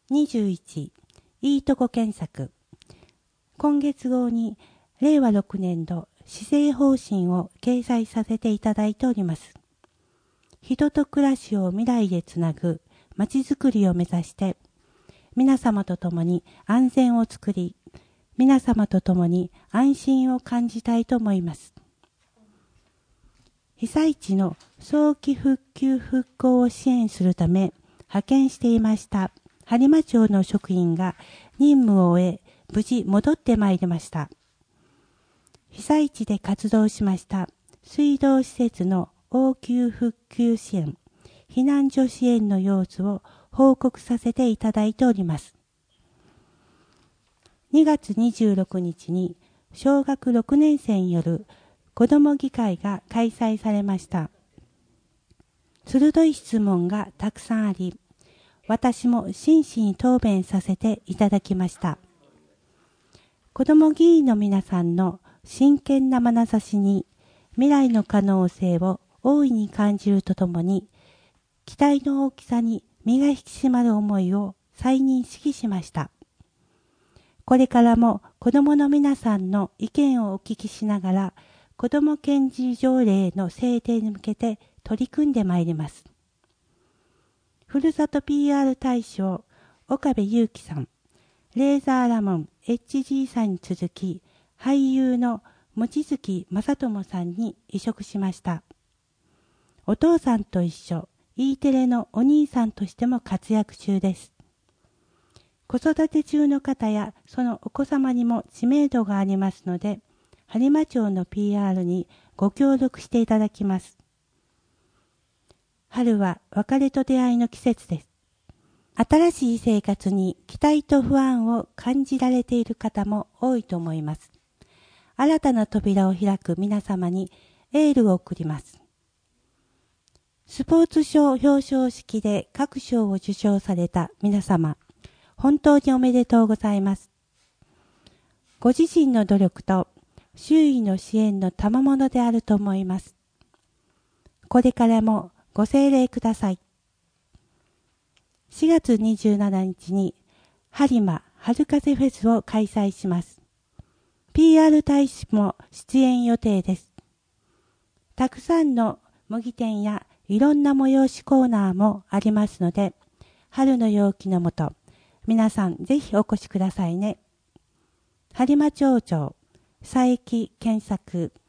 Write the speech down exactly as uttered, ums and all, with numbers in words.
にじゅういち、いいとこ検索。今月号にれいわろくねん度施政方針を掲載させていただいております。人と暮らしを未来へつなぐまちづくりを目指して、皆様と共に安全を作り、皆様と共に安心を感じたいと思います。被災地の早期復旧復興を支援するため派遣していました播磨町の職員が任務を終え、無事戻ってまいりました。被災地で活動しました水道施設の応急復旧支援、避難所支援の様子を報告させていただいております。にがつにじゅうろくにちに小学ろくねん生による子ども議会が開催されました。鋭い質問がたくさんあり、私も真摯に答弁させていただきました。子ども議員の皆さんの真剣な眼差しに未来の可能性を大いに感じるとともに、期待の大きさに身が引き締まる思いを再認識しました。これからも子どもの皆さんの意見をお聞きしながら、子ども権利条例の制定に向けて取り組んでまいります。ふるさと ピーアール 大使、岡部祐樹さん、レーザーラモン エイチジー さんに続き、俳優の望月正智さんに移植しました。お父さんと一緒、E テレのお兄さんとしても活躍中です。子育て中の方やそのお子様にも知名度がありますので、播磨町の ピーアール にご協力していただきます。春は別れと出会いの季節です。新しい生活に期待と不安を感じられている方も多いと思います。新たな扉を開く皆様にエールを送ります。スポーツ賞表彰式で各賞を受賞された皆様、本当におめでとうございます。ご自身の努力と周囲の支援の賜物であると思います。これからもご声励ください。しがつにじゅうしちにちに播磨春風フェスを開催します。ピーアール 大使も出演予定です。たくさんの模擬店やいろんな催しコーナーもありますので、春の陽気のもと、皆さんぜひお越しくださいね。播磨町長、佐伯検索。